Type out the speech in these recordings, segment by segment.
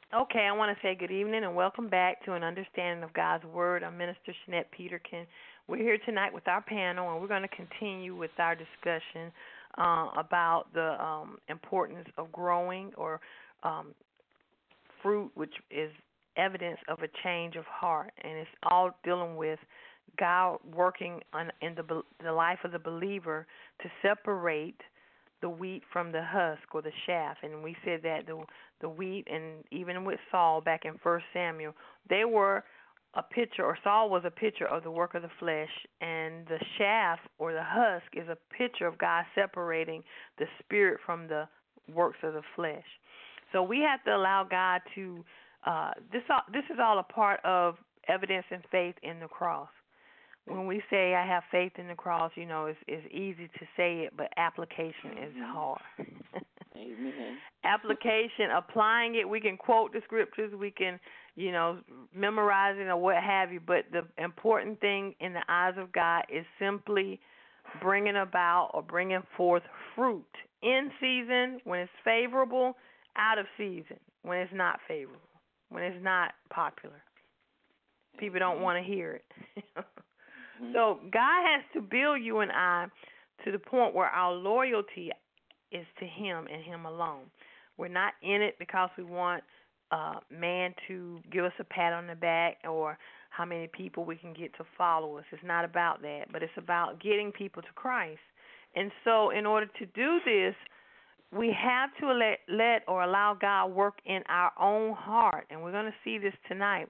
Okay, I want to say good evening and welcome back to an understanding of God's Word. I'm Minister Shanette Peterkin. We're here tonight with our panel, and we're going to continue with our discussion about the importance of growing or um, fruit, which is evidence of a change of heart, and it's all dealing with God working in the life of the believer to separate the wheat from the husk or the chaff. And we said that the wheat, and even with Saul back in 1 Samuel, they were a picture, or Saul was a picture of the work of the flesh, and the chaff or the husk is a picture of God separating the spirit from the works of the flesh. So we have to allow God to. This is all a part of evidence and faith in the cross. When we say I have faith in the cross, it's easy to say it, but application is hard. Amen. Application, applying it, we can quote the scriptures, we can, memorize it or what have you, but the important thing in the eyes of God is simply bringing about or bringing forth fruit in season when it's favorable, out of season when it's not favorable, when it's not popular. People don't want to hear it. So God has to build you and I to the point where our loyalty is to Him and Him alone. We're not in it because we want man to give us a pat on the back or how many people we can get to follow us. It's not about that, but it's about getting people to Christ. And so in order to do this, we have to let or allow God work in our own heart. And we're going to see this tonight.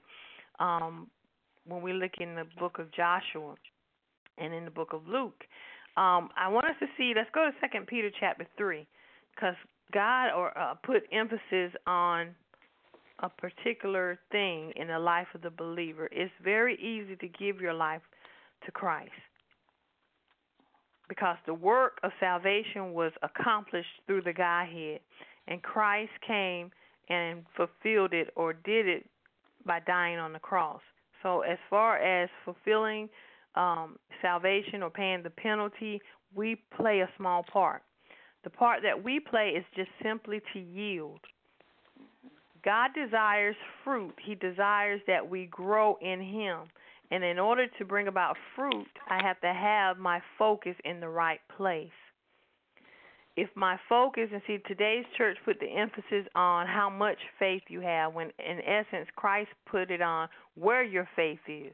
When we look in the book of Joshua and in the book of Luke. I want us to see, let's go to 2 Peter chapter 3, because God put emphasis on a particular thing in the life of the believer. It's very easy to give your life to Christ because the work of salvation was accomplished through the Godhead, and Christ came and fulfilled it or did it by dying on the cross. So as far as fulfilling salvation or paying the penalty, we play a small part. The part that we play is just simply to yield. God desires fruit. He desires that we grow in Him. And in order to bring about fruit, I have to have my focus in the right place. If my focus, and see, today's church put the emphasis on how much faith you have, when in essence Christ put it on where your faith is.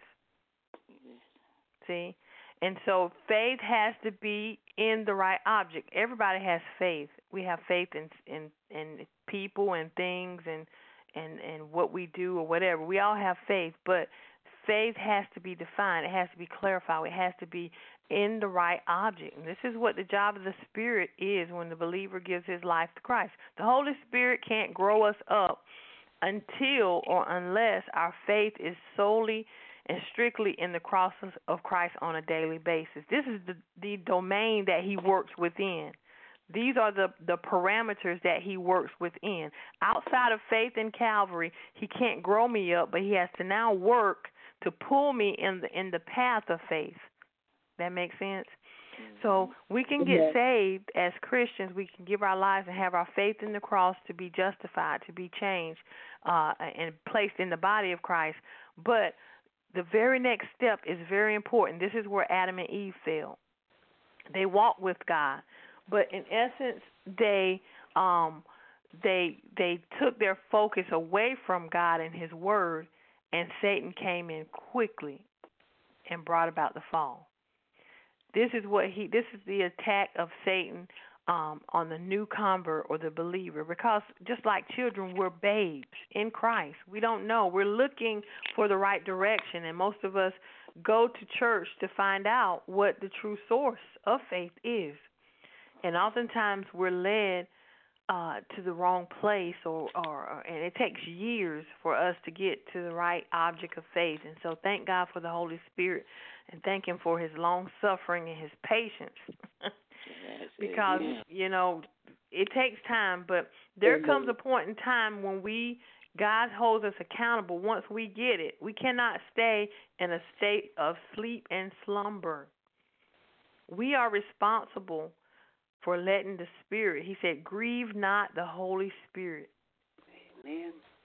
See? And so faith has to be in the right object. Everybody has faith. We have faith in people and things and what we do or whatever. We all have faith, but faith has to be defined. It has to be clarified. It has to be in the right object. And this is what the job of the Spirit is when the believer gives his life to Christ. The Holy Spirit can't grow us up until or unless our faith is solely and strictly in the cross of Christ on a daily basis. This is the domain that He works within. These are the parameters that He works within. Outside of faith in Calvary, He can't grow me up, but He has to now work to pull me in the path of faith. That makes sense? So we can get saved as Christians. We can give our lives and have our faith in the cross to be justified, to be changed, and placed in the body of Christ. But the very next step is very important. This is where Adam and Eve fell. They walked with God, but in essence, they took their focus away from God and His Word, and Satan came in quickly and brought about the fall. This is the attack of Satan on the new convert or the believer, because just like children, we're babes in Christ. We don't know. We're looking for the right direction, and most of us go to church to find out what the true source of faith is. And oftentimes we're led to the wrong place, and it takes years for us to get to the right object of faith. And so thank God for the Holy Spirit, and thank Him for His long suffering and His patience. Because, it takes time, but there comes a point in time when God holds us accountable. Once we get it, we cannot stay in a state of sleep and slumber. We are responsible for letting the Spirit, He said, grieve not the Holy Spirit. Amen.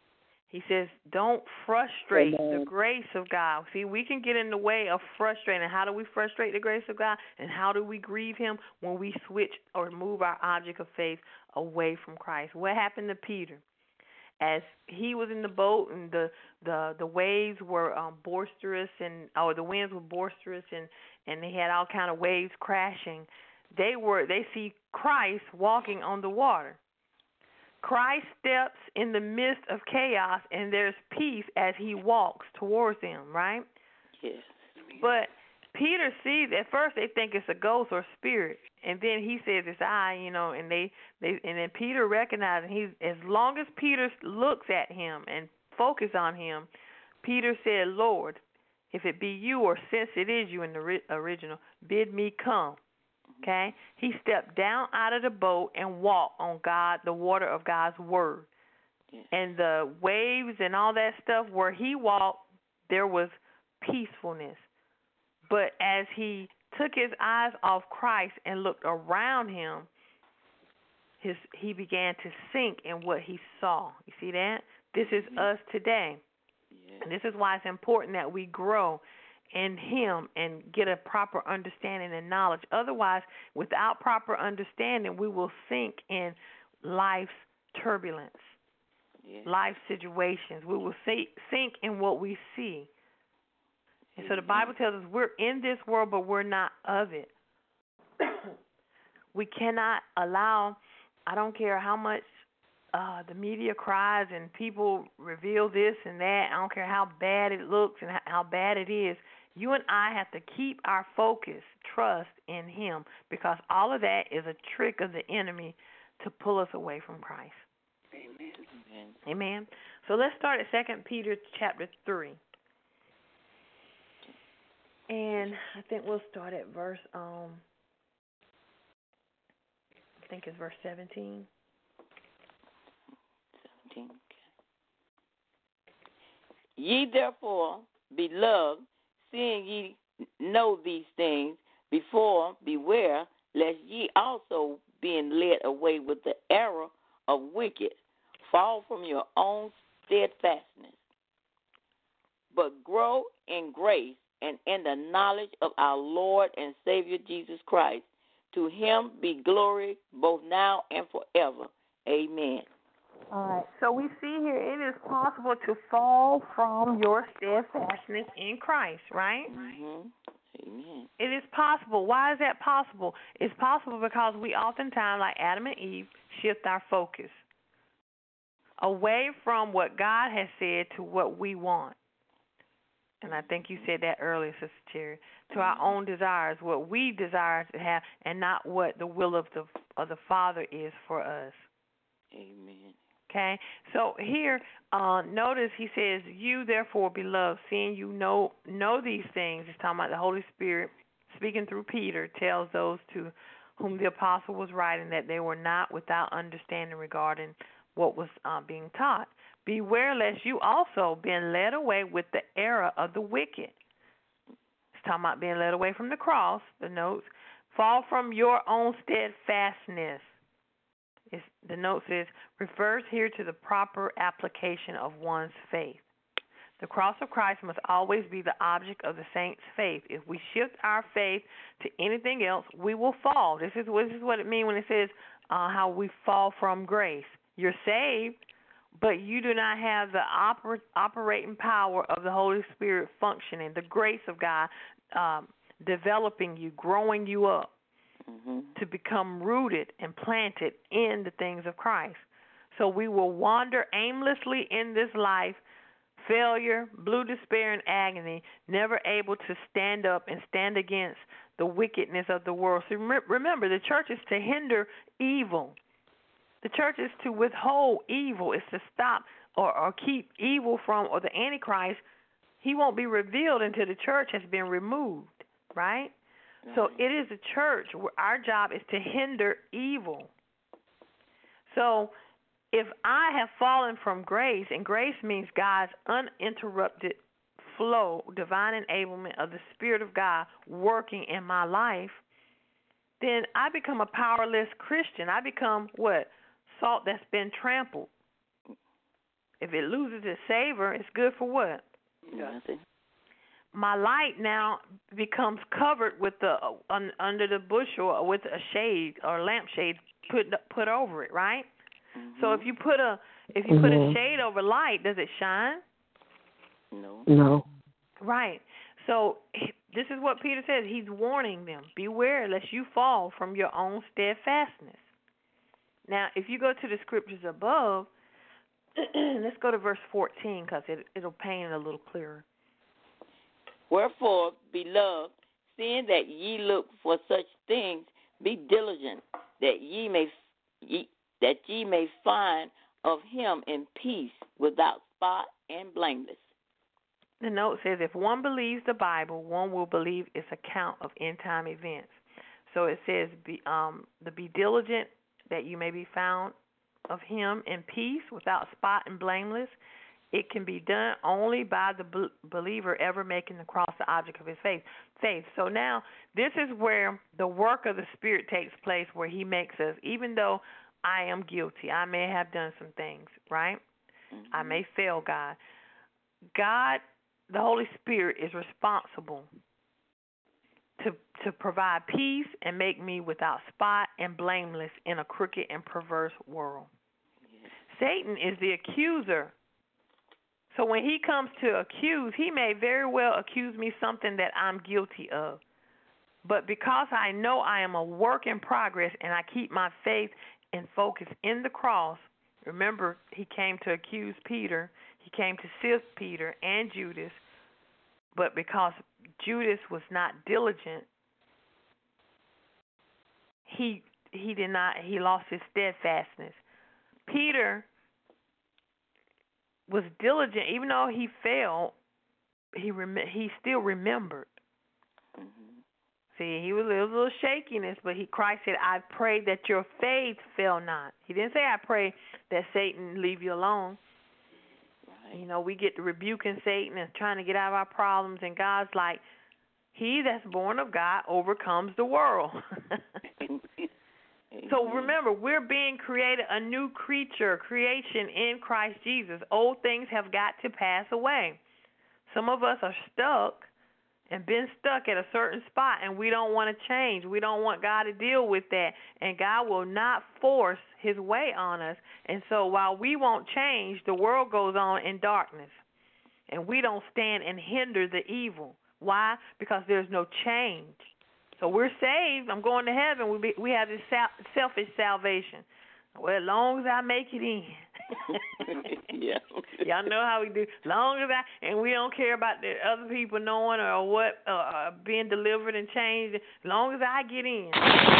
He says, don't frustrate Amen. the grace of God. See, we can get in the way of frustrating. How do we frustrate the grace of God? And how do we grieve him? When we switch or move our object of faith away from Christ. What happened to Peter? As he was in the boat and the waves were boisterous or the winds were boisterous and they had all kind of waves crashing, they see Christ walking on the water. Christ steps in the midst of chaos, and there's peace as he walks towards them, right? Yes. But Peter sees, at first they think it's a ghost or spirit, and then he says it's I, and then Peter recognizes as long as Peter looks at him and focus on him, Peter said, Lord, if it be you, or since it is you in the original, bid me come. Okay? He stepped down out of the boat and walked on the water of God's word. Yes. And the waves and all that stuff, where he walked, there was peacefulness. But as he took his eyes off Christ and looked around him, he began to sink in what he saw. You see that? This is us today. Yes. And this is why it's important that we grow in him and get a proper understanding and knowledge. Otherwise, without proper understanding, we will sink in life's turbulence, life situations. We will sink in what we see. And so the Bible tells us we're in this world, but we're not of it. We cannot allow, I don't care how much the media cries and people reveal this and that, I don't care how bad it looks and how bad it is, you and I have to keep our focus, trust in him, because all of that is a trick of the enemy to pull us away from Christ. Amen. Amen. So let's start at 2 Peter chapter 3. And I think we'll start at verse, I think it's verse 17. 17, okay. Ye therefore, beloved, seeing ye know these things before, beware, lest ye also, being led away with the error of wicked, fall from your own steadfastness, but grow in grace and in the knowledge of our Lord and Savior Jesus Christ. To him be glory both now and forever. Amen. All right. So we see here it is possible to fall from your steadfastness in Christ, right? Mm-hmm. Amen. It is possible. Why is that possible? It's possible because we oftentimes, like Adam and Eve, shift our focus away from what God has said to what we want. And I think you said that earlier, Sister Terry, to our own desires, what we desire to have, and not what the will of the Father is for us. Amen. Okay? So here, notice he says, you therefore, beloved, seeing you know these things, he's talking about the Holy Spirit, speaking through Peter, tells those to whom the apostle was writing that they were not without understanding regarding what was being taught. Beware lest you also being led away with the error of the wicked. It's talking about being led away from the cross, the notes. Fall from your own steadfastness. The note says, refers here to the proper application of one's faith. The cross of Christ must always be the object of the saint's faith. If we shift our faith to anything else, we will fall. This is what it means when it says how we fall from grace. You're saved, but you do not have the operating power of the Holy Spirit functioning, the grace of God developing you, growing you up to become rooted and planted in the things of Christ. So we will wander aimlessly in this life, failure, blue despair, and agony, never able to stand up and stand against the wickedness of the world. So remember, the church is to hinder evil. The church is to withhold evil. It's to stop or keep evil from, or the Antichrist. He won't be revealed until the church has been removed, right? So it is a church where our job is to hinder evil. So if I have fallen from grace, and grace means God's uninterrupted flow, divine enablement of the Spirit of God working in my life, then I become a powerless Christian. I become what? Salt that's been trampled. If if it loses its savor, it's good for what? Nothing. My light now becomes covered with the under the bushel or with a shade or lampshade put over it, right? Mm-hmm. So if you put a shade over light, does it shine? No. Right. So this is what Peter says. He's warning them: beware lest you fall from your own steadfastness. Now, if you go to the scriptures above, let's go to verse 14 because it'll paint it a little clearer. Wherefore, beloved, seeing that ye look for such things, be diligent that ye may find of him in peace, without spot and blameless. The note says, if one believes the Bible, one will believe its account of end-time events. So it says, be diligent that you may be found of him in peace, without spot and blameless. It can be done only by the believer ever making the cross the object of his faith. So now, this is where the work of the Spirit takes place, where he makes us, even though I am guilty, I may have done some things, right? Mm-hmm. I may fail God. God, the Holy Spirit, is responsible to provide peace and make me without spot and blameless in a crooked and perverse world. Yes. Satan is the accuser. So when he comes to accuse, he may very well accuse me something that I'm guilty of. But because I know I am a work in progress and I keep my faith and focus in the cross, remember, he came to accuse Peter. He came to sift Peter and Judas. But because Judas was not diligent, he lost his steadfastness. Peter was diligent, even though he failed. He still remembered. Mm-hmm. See, he was a little shakiness, but Christ said, "I pray that your faith fail not." He didn't say, "I pray that Satan leave you alone." Right. You know, we get to rebuking Satan and trying to get out of our problems, and God's like, "He that's born of God overcomes the world." So remember, we're being created a new creation in Christ Jesus. Old things have got to pass away. Some of us are stuck and been stuck at a certain spot, and we don't want to change. We don't want God to deal with that, and God will not force his way on us. And so while we won't change, the world goes on in darkness, and we don't stand and hinder the evil. Why? Because there's no change. So we're saved. I'm going to heaven. We have this selfish salvation. Well, as long as I make it in. Yeah. Y'all know how we do. Long as and we don't care about the other people knowing or what being delivered and changed. As long as I get in.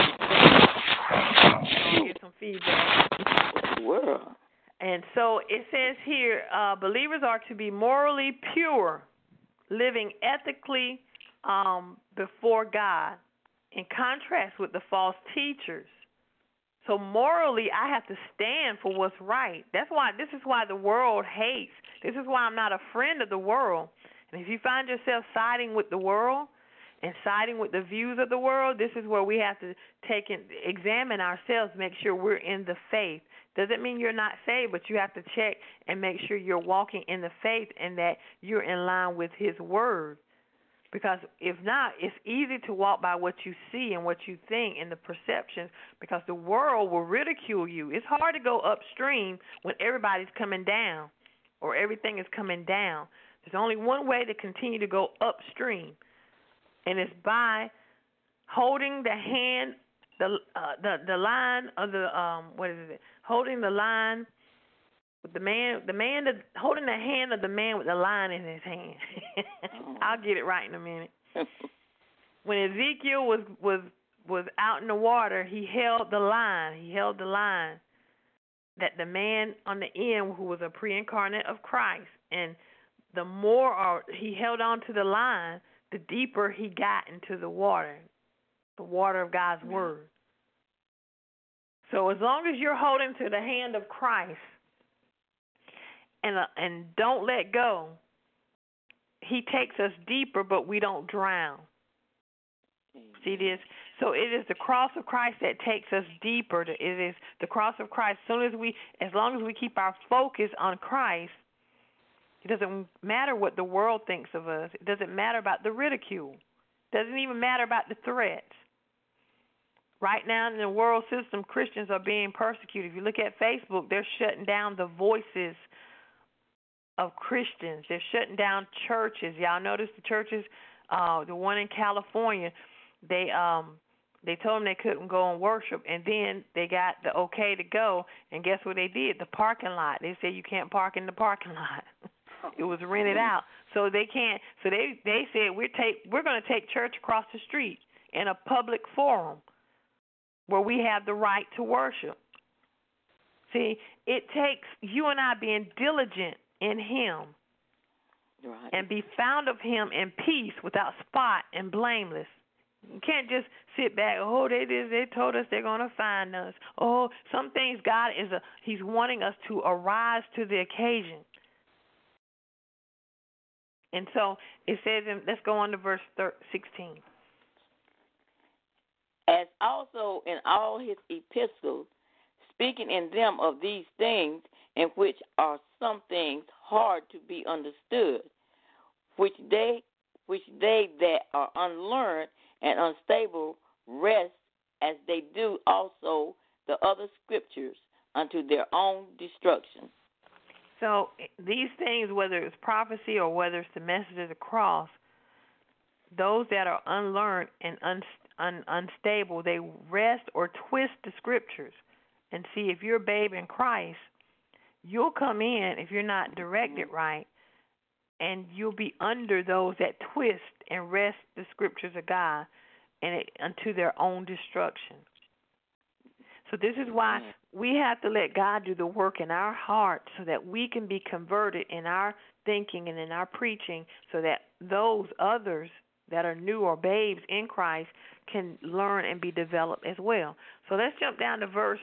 I'll get some feedback. World. And so it says here, believers are to be morally pure, living ethically before God, in contrast with the false teachers. So morally, I have to stand for what's right. This is why the world hates. This is why I'm not a friend of the world. And if you find yourself siding with the world and siding with the views of the world, this is where we have to examine ourselves, make sure we're in the faith. Doesn't mean you're not saved, but you have to check and make sure you're walking in the faith and that you're in line with his word. Because if not, it's easy to walk by what you see and what you think and the perceptions, because the world will ridicule you. It's hard to go upstream when everybody's coming down or everything is coming down. There's only one way to continue to go upstream, and it's by holding the hand, the line of the holding the line. With holding the hand of the man with the line in his hand. I'll get it right in a minute. When Ezekiel was out in the water, he held the line. He held the line that the man on the end, who was a pre-incarnate of Christ, and the more he held on to the line, the deeper he got into the water of God's word. So as long as you're holding to the hand of Christ, and don't let go, he takes us deeper, but we don't drown. See this? So it is the cross of Christ that takes us deeper. It is the cross of Christ. As long as we keep our focus on Christ, it doesn't matter what the world thinks of us. It doesn't matter about the ridicule. It doesn't even matter about the threats. Right now in the world system, Christians are being persecuted. If you look at Facebook, they're shutting down the voices of Christians. They're shutting down churches. Y'all notice the churches, the one in California, they told them they couldn't go and worship, and then they got the okay to go, and guess what they did? The parking lot. They said you can't park in the parking lot. It was rented out. So they can't. So they said we're going to take church across the street in a public forum where we have the right to worship. See, it takes you and I being diligent in Him, right, and be found of Him in peace, without spot and blameless. You can't just sit back. Oh, they told us they're going to find us. Oh, some things He's wanting us to arise to the occasion. And so it says, let's go on to verse 16. As also in all his epistles, speaking in them of these things, in which are some things hard to be understood, which they that are unlearned and unstable rest, as they do also the other scriptures, unto their own destruction. So these things, whether it's prophecy or whether it's the message of the cross, those that are unlearned and unstable, they wrest or twist the scriptures. And see, if you're a babe in Christ, you'll come in, if you're not directed right, and you'll be under those that twist and wrest the scriptures of God and unto their own destruction. So this is why we have to let God do the work in our hearts so that we can be converted in our thinking and in our preaching, so that those others that are new or babes in Christ can learn and be developed as well. So let's jump down to verse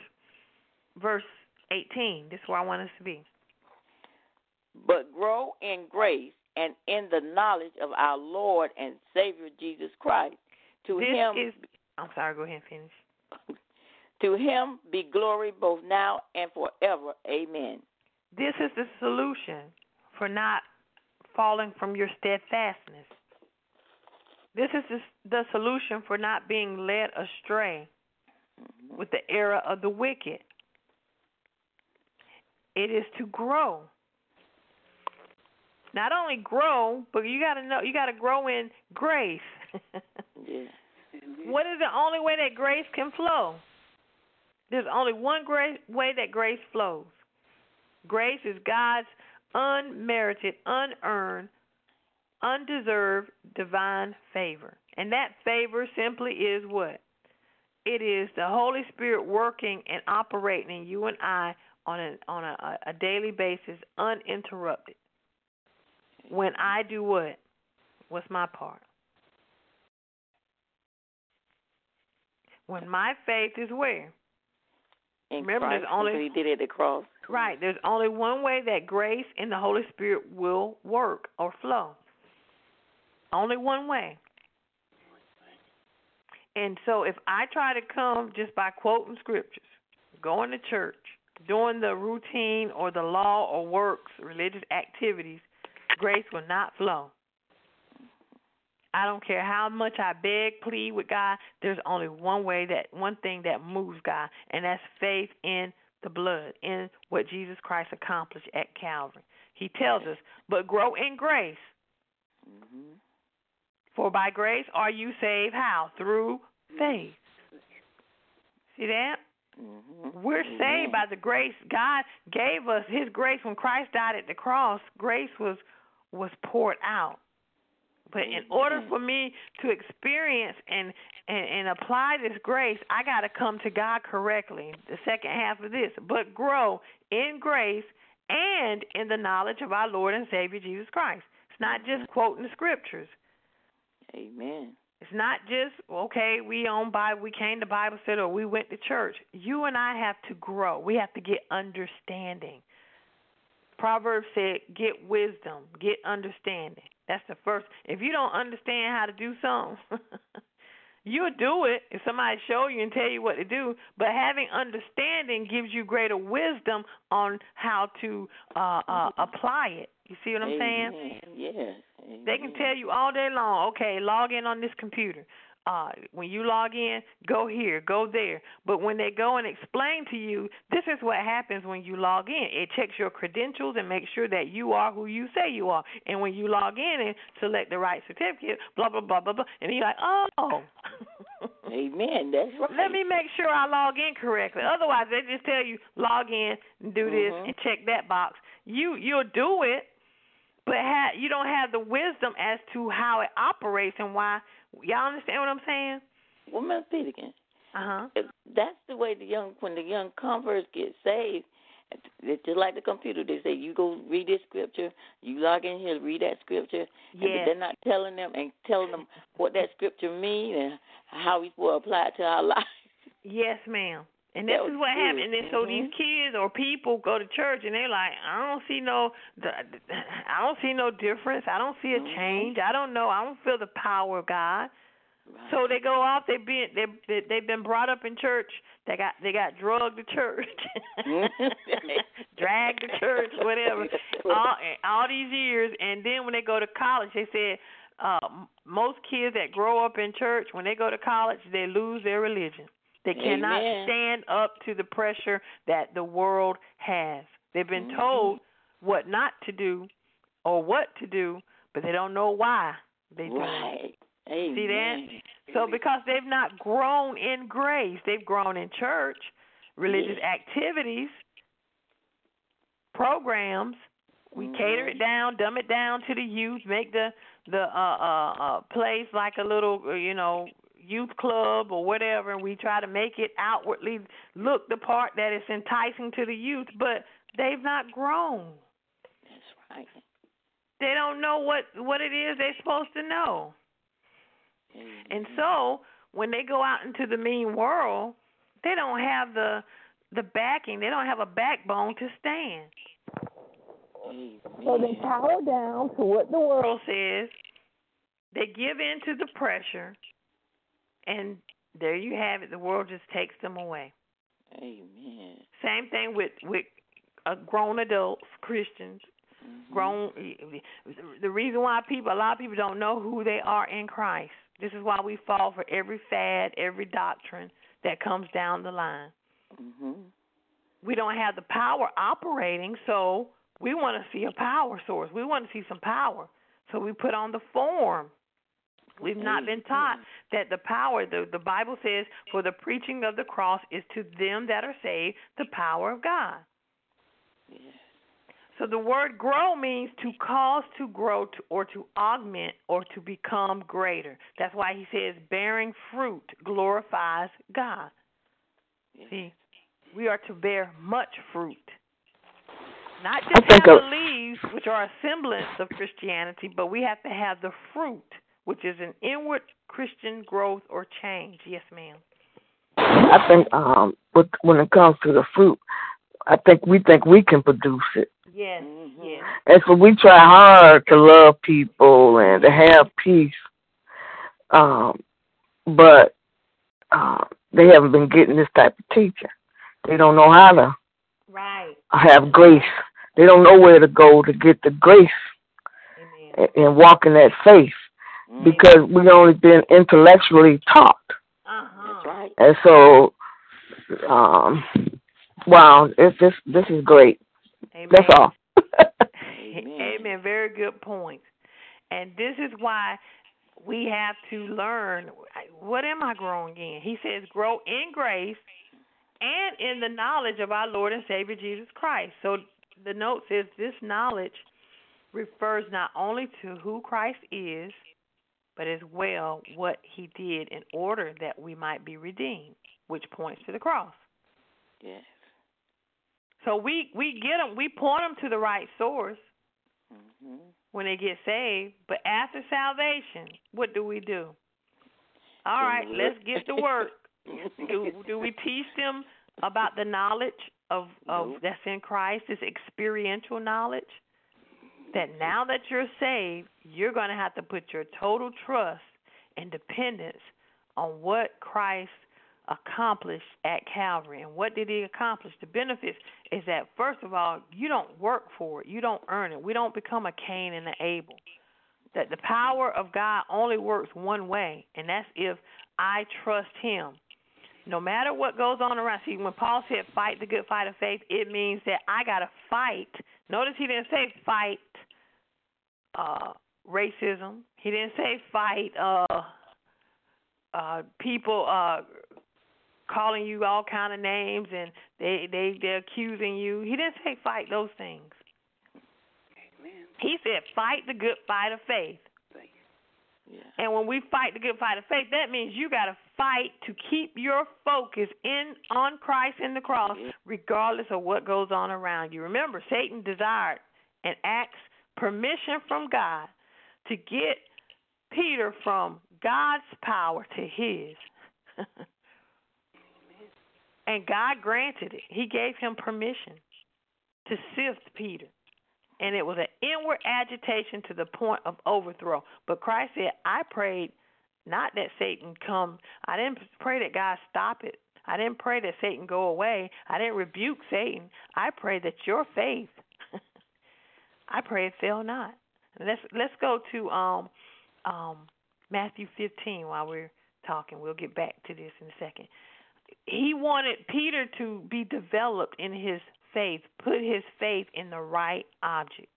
18. This is where I want us to be. But grow in grace and in the knowledge of our Lord and Savior Jesus Christ. I'm sorry, go ahead and finish. To Him be glory both now and forever. Amen. This is the solution for not falling from your steadfastness. This is the solution for not being led astray with the error of the wicked. It is to grow. Not only grow, but you got to grow in grace. Yeah. What is the only way that grace can flow? There's only one way that grace flows. Grace is God's unmerited, unearned, undeserved divine favor. And that favor simply is what? It is the Holy Spirit working and operating in you and I on a daily basis, uninterrupted. When I do what? What's my part? When my faith is where? In Remember, Christ, there's only He did it at the cross. Right. There's only one way that grace and the Holy Spirit will work or flow. Only one way. And so if I try to come just by quoting scriptures, going to church, doing the routine or the law or works, religious activities, grace will not flow. I don't care how much I beg, plead with God, there's only one thing that moves God, and that's faith in the blood, in what Jesus Christ accomplished at Calvary. He tells us, but grow in grace. Mm-hmm. For by grace are you saved, how? Through faith. See that? Mm-hmm. We're saved by the grace. God gave us His grace when Christ died at the cross. Grace was poured out. But in order for me to experience and apply this grace, I got to come to God correctly. The second half of this, but grow in grace and in the knowledge of our Lord and Savior Jesus Christ. It's not just quoting the scriptures. Amen. It's not just, okay, we came to Bible study or we went to church. You and I have to grow. We have to get understanding. Proverbs said, get wisdom, get understanding. That's the first. If you don't understand how to do something, You'll do it if somebody show you and tell you what to do, but having understanding gives you greater wisdom on how to apply it. You see what I'm saying? Yes. They can tell you all day long, okay, log in on this computer. When you log in, go here, go there. But when they go and explain to you, this is what happens when you log in. It checks your credentials and makes sure that you are who you say you are. And when you log in and select the right certificate, blah, blah, blah, blah, blah, and you're like, oh. Amen. That's right. Let me make sure I log in correctly. Otherwise, they just tell you, log in and do this and check that box. You'll do it, but you don't have the wisdom as to how it operates and why. Y'all understand what I'm saying? Well, let's repeat again. That's the way when the young converts get saved. It's just like the computer. They say, you go read this scripture, you log in here, read that scripture. Yeah. And they're not telling them what that scripture means and how we will apply it to our life. Yes, ma'am. And this is what happens. And then so these kids or people go to church and they're like, I don't see no difference. I don't see a change. I don't know. I don't feel the power of God. Right. So they go off. They've been brought up in church. They got drugged to church, dragged to church, whatever. All these years, and then when they go to college, they said most kids that grow up in church, when they go to college, they lose their religion. They cannot stand up to the pressure that the world has. They've been told what not to do or what to do, but they don't know why they do it. Amen. See that? So because they've not grown in grace, they've grown in church, religious activities, programs. We cater it down, dumb it down to the youth, make the place like a little, youth club or whatever, and we try to make it outwardly look the part that is enticing to the youth, but they've not grown. That's right. They don't know what it is they're supposed to know. And so when they go out into the mean world, they don't have the backing. They don't have a backbone to stand. So they power down to what the world says. They give in to the pressure, and there you have it. The world just takes them away. Amen. Same thing with grown adults, Christians. Grown. The reason why a lot of people don't know who they are in Christ. This is why we fall for every fad, every doctrine that comes down the line. We don't have the power operating, so we want to see a power source. We want to see some power. So we put on the form. We've not been taught that the power, the Bible says, for the preaching of the cross is to them that are saved the power of God. Yes. So the word grow means to cause to grow or to augment or to become greater. That's why he says bearing fruit glorifies God. Yes. See, we are to bear much fruit. Not just have the leaves, which are a semblance of Christianity, but we have to have the fruit, which is an inward Christian growth or change. Yes, ma'am. I think when it comes to the fruit, we think we can produce it. Yes, yes. And so we try hard to love people and to have peace, but they haven't been getting this type of teaching. They don't know how to have grace. They don't know where to go to get the grace and walk in that faith because we've only been intellectually taught. That's right. And so, wow, this is great. Amen. That's all. Amen. Very good point. And this is why we have to learn, what am I growing in? He says grow in grace and in the knowledge of our Lord and Savior Jesus Christ. So the note says this knowledge refers not only to who Christ is, but as well what he did in order that we might be redeemed, which points to the cross. Yes. So we get them, we point them to the right source when they get saved. But after salvation, what do? All right, let's get to work. Do we teach them about the knowledge of that's in Christ, this experiential knowledge? That now that you're saved, you're going to have to put your total trust and dependence on what Christ accomplished at Calvary. And what did he accomplish? The benefits is that, first of all, you don't work for it. You don't earn it. We don't become a Cain and an Abel. That the power of God only works one way, and that's if I trust him. No matter what goes on around. See, when Paul said fight the good fight of faith, it means that I got to fight. Notice he didn't say fight racism. He didn't say fight people calling you all kind of names and they're accusing you. He didn't say fight those things. Amen. He said fight the good fight of faith. Yeah. And when we fight the good fight of faith, that means you got to fight to keep your focus on Christ and the cross, regardless of what goes on around you. Remember, Satan desired and asked permission from God to get Peter from God's power to his. And God granted it. He gave him permission to sift Peter. And it was an inward agitation to the point of overthrow. But Christ said, I prayed not that Satan come. I didn't pray that God stop it. I didn't pray that Satan go away. I didn't rebuke Satan. I prayed that your faith, I pray it fail not. Let's go to Matthew 15 while we're talking. We'll get back to this in a second. He wanted Peter to be developed in his faith, put his faith in the right object.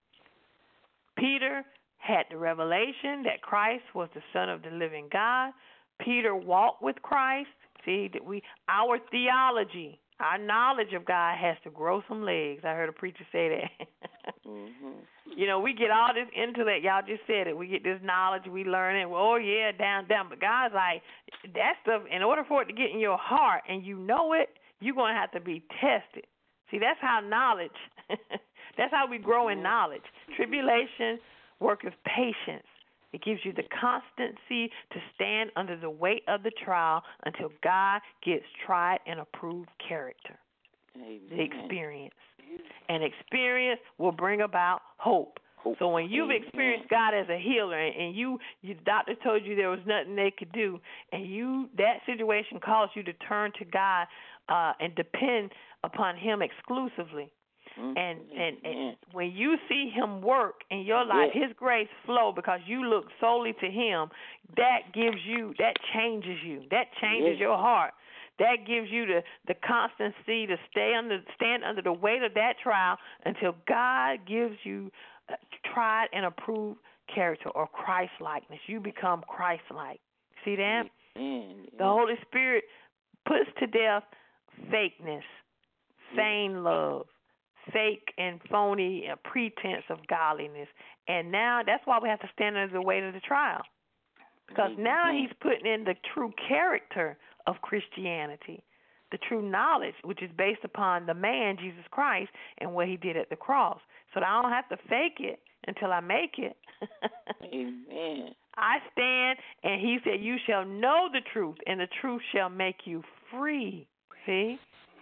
Peter had the revelation that Christ was the Son of the living God. Peter walked with Christ. See, that our theology, our knowledge of God has to grow some legs. I heard a preacher say that. Mm-hmm. You know, we get all this intellect. Y'all just said it. We get this knowledge. We learn it. Well, oh, yeah, down. But God's like, that stuff, in order for it to get in your heart and you know it, you're going to have to be tested. See, that's how knowledge, that's how we grow in knowledge. Tribulation worketh patience. It gives you the constancy to stand under the weight of the trial until God gets tried and approved character. Amen. The experience. And experience will bring about hope. So when you've experienced God as a healer and your doctor told you there was nothing they could do, and that situation caused you to turn to God and depend upon him exclusively. And when you see him work in your life, his grace flow because you look solely to him, that changes you. That changes your heart. That gives you the constancy to stand under the weight of that trial until God gives you tried and approved character or Christ-likeness. You become Christ-like. See that? The Holy Spirit puts to death fakeness, feigned love, fake and phony pretense of godliness. And now that's why we have to stand under the weight of the trial. Because now he's putting in the true character of Christianity, the true knowledge, which is based upon the man, Jesus Christ, and what he did at the cross. So that I don't have to fake it until I make it. Amen. I stand, and he said, you shall know the truth, and the truth shall make you free. See?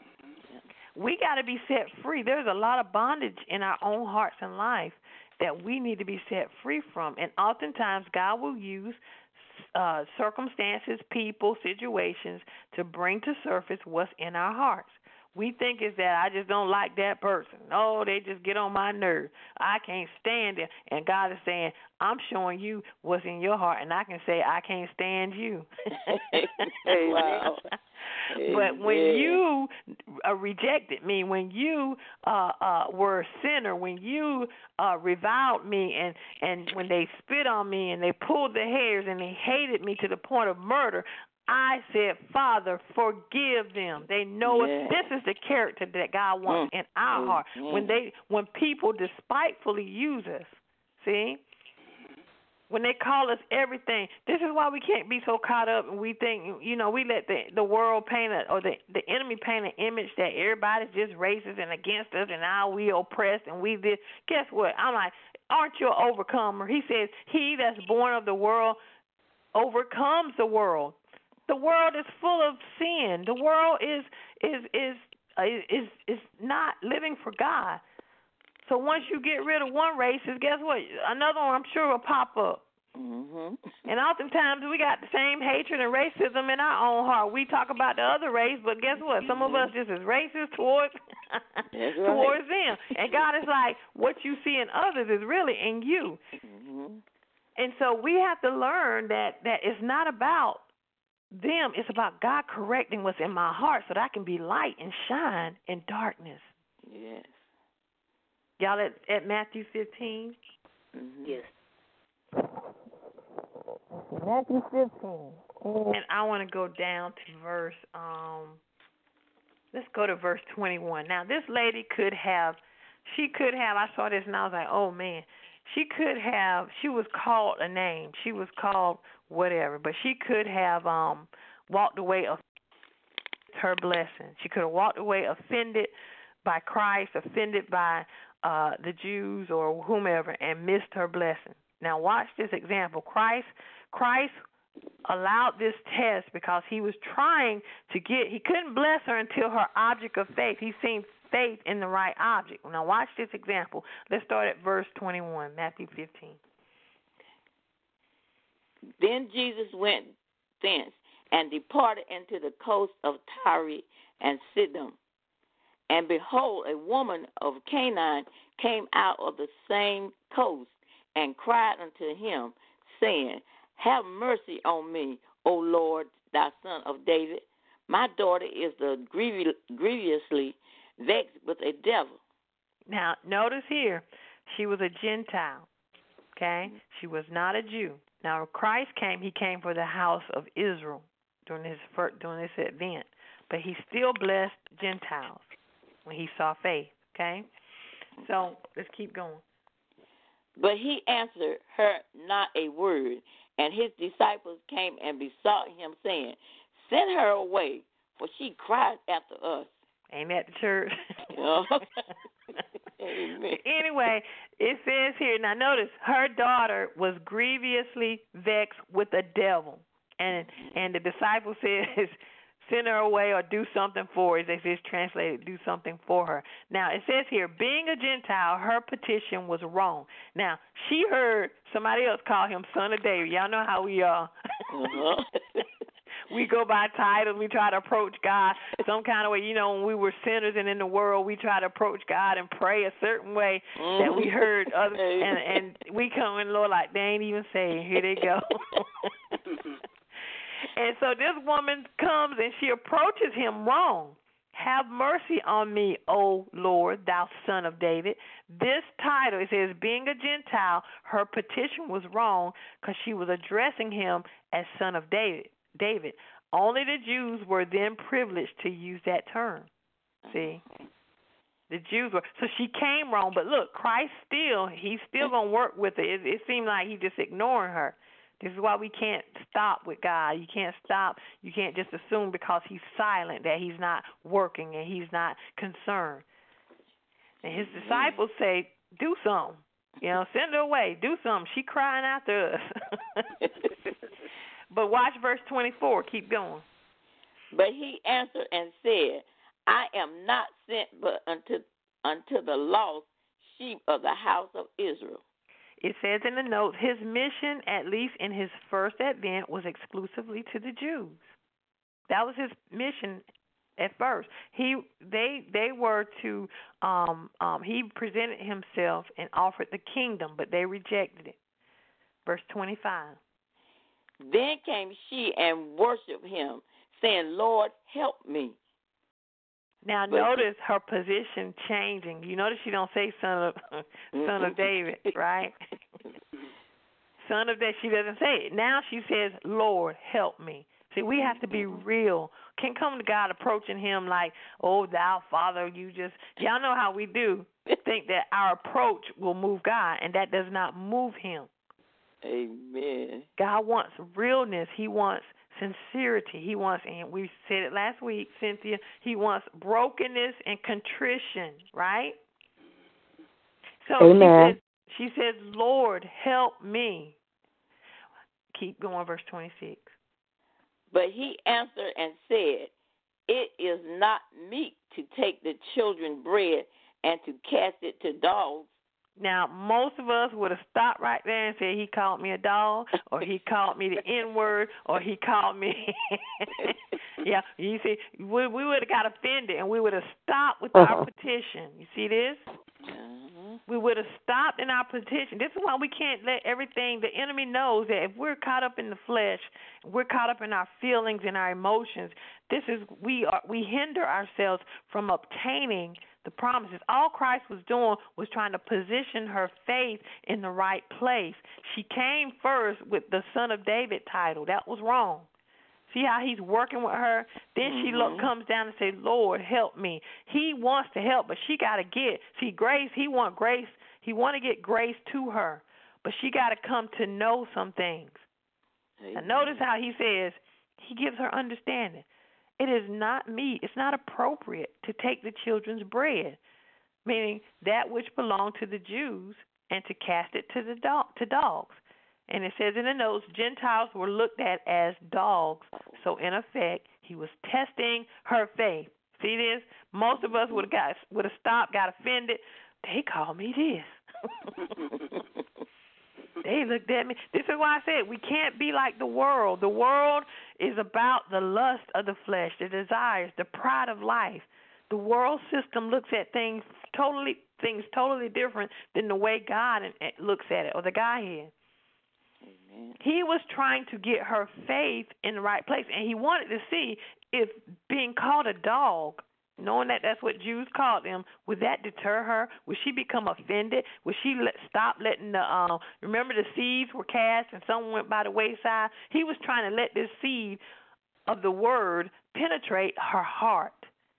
We got to be set free. There's a lot of bondage in our own hearts and life that we need to be set free from. And oftentimes God will use circumstances, people, situations to bring to surface what's in our hearts. We think is that I just don't like that person. Oh, they just get on my nerves. I can't stand it. And God is saying, I'm showing you what's in your heart, and I can say I can't stand you. Wow. But when you rejected me, when you were a sinner, when you reviled me, and when they spit on me and they pulled the hairs and they hated me to the point of murder, I said, Father, forgive them. They know it. This is the character that God wants in our heart. When people despitefully use us, see? When they call us everything, this is why we can't be so caught up and we think, we let the world paint or the enemy paint an image that everybody's just racist and against us and now we oppressed and we this. Guess what? I'm like, aren't you an overcomer? He says, he that's born of the world overcomes the world. The world is full of sin. The world is not living for God. So once you get rid of one racist, guess what? Another one I'm sure will pop up. Mm-hmm. And oftentimes we got the same hatred and racism in our own heart. We talk about the other race, but guess what? Some of us just as racist towards towards them. And God is like, what you see in others is really in you. Mm-hmm. And so we have to learn that it's not about them. It's about God correcting what's in my heart so that I can be light and shine in darkness. Yes. Y'all at Matthew 15? Mm-hmm. Yes. Matthew 15. And I want to go down to verse, let's go to verse 21. Now, this lady I saw this and I was like, oh, man. She was called a name. She was called whatever, but she could have walked away of her blessing. She could have walked away offended by Christ, offended by the Jews or whomever, and missed her blessing. Now watch this example. Christ allowed this test because he was trying to he couldn't bless her until her object of faith. He seen faith in the right object. Now watch this example. Let's start at verse 21, Matthew 15. Then Jesus went thence and departed into the coast of Tyre and Sidon. And behold, a woman of Canaan came out of the same coast and cried unto him, saying, Have mercy on me, O Lord, thou son of David. My daughter is grievously vexed with a devil. Now, notice here, she was a Gentile, okay? She was not a Jew. Now, Christ came, he came for the house of Israel during this event, but he still blessed Gentiles when he saw faith, okay? So, let's keep going. But he answered her not a word, and his disciples came and besought him, saying, Send her away, for she cried after us. Ain't that the church? Amen. Anyway, it says here, now notice, her daughter was grievously vexed with a devil. And the disciple says, send her away or do something for her. They says translated, do something for her. Now, it says here, being a Gentile, her petition was wrong. Now, she heard somebody else call him son of David. Y'all know how we are. Uh-huh. We go by titles. We try to approach God some kind of way. You know, when we were sinners and in the world, we try to approach God and pray a certain way that we heard others. And we come in, Lord, like they ain't even saying, here they go. And so this woman comes and she approaches him wrong. Have mercy on me, O Lord, thou son of David. This title, it says, being a Gentile, her petition was wrong because she was addressing him as son of David. Only the Jews were then privileged to use that term. See? The Jews were. So she came wrong, but look, Christ he's still going to work with her. It seemed like he just ignoring her. This is why we can't stop with God. You can't stop. You can't just assume because he's silent that he's not working and he's not concerned. And his disciples say, do something. You know, send her away. Do something. She crying after us. But watch verse 24. Keep going. But he answered and said, I am not sent but unto the lost sheep of the house of Israel. It says in the notes, his mission, at least in his first advent, was exclusively to the Jews. That was his mission at first. They were to he presented himself and offered the kingdom, but they rejected it. Verse 25. Then came she and worshipped him, saying, Lord, help me. Now notice her position changing. You notice she don't say son of David, right? Son of David. She doesn't say it. Now she says, Lord, help me. See, we have to be real. Can't come to God approaching him like, oh, thou Father, y'all know how we do. Think that our approach will move God, and that does not move him. Amen. God wants realness. He wants sincerity. He wants, and we said it last week, Cynthia, he wants brokenness and contrition, right? So Amen. she says, Lord, help me. Keep going, verse 26. But he answered and said, it is not meet to take the children's bread and to cast it to dogs. Now, most of us would have stopped right there and said he called me a dog, or he called me the N-word, or he called me. Yeah, you see, we would have got offended, and we would have stopped with our petition. You see this? We would have stopped in our petition. This is why we can't let everything. The enemy knows that if we're caught up in the flesh, we're caught up in our feelings and our emotions. We hinder ourselves from obtaining the promises. All Christ was doing was trying to position her faith in the right place. She came first with the Son of David title. That was wrong. See how he's working with her? Then she comes down and says, Lord, help me. He wants to help, but she got to get. See, grace, he want grace. He want to get grace to her, but she got to come to know some things. Now, notice how he says, he gives her understanding. It is not meet, it's not appropriate to take the children's bread, meaning that which belonged to the Jews, and to cast it to dogs. And it says in the notes, Gentiles were looked at as dogs. So, in effect, he was testing her faith. See this? Most of us would have stopped, got offended. They called me this. They looked at me. This is why I said we can't be like the world. The world is about the lust of the flesh, the desires, the pride of life. The world system looks at things totally different than the way God looks at it, or the Godhead. Amen. He was trying to get her faith in the right place, and he wanted to see if being called a dog, knowing that that's what Jews called them, would that deter her? Would she become offended? Would she stop letting remember the seeds were cast and some went by the wayside? He was trying to let this seed of the word penetrate her heart.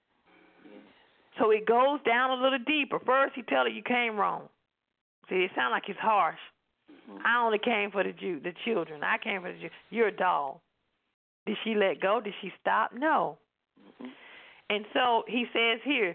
So it goes down a little deeper. First, he tells her you came wrong. See, it sounds like he's harsh. I only came for the children. I came for the Jews. You're a dog. Did she let go? Did she stop? No. And so he says here,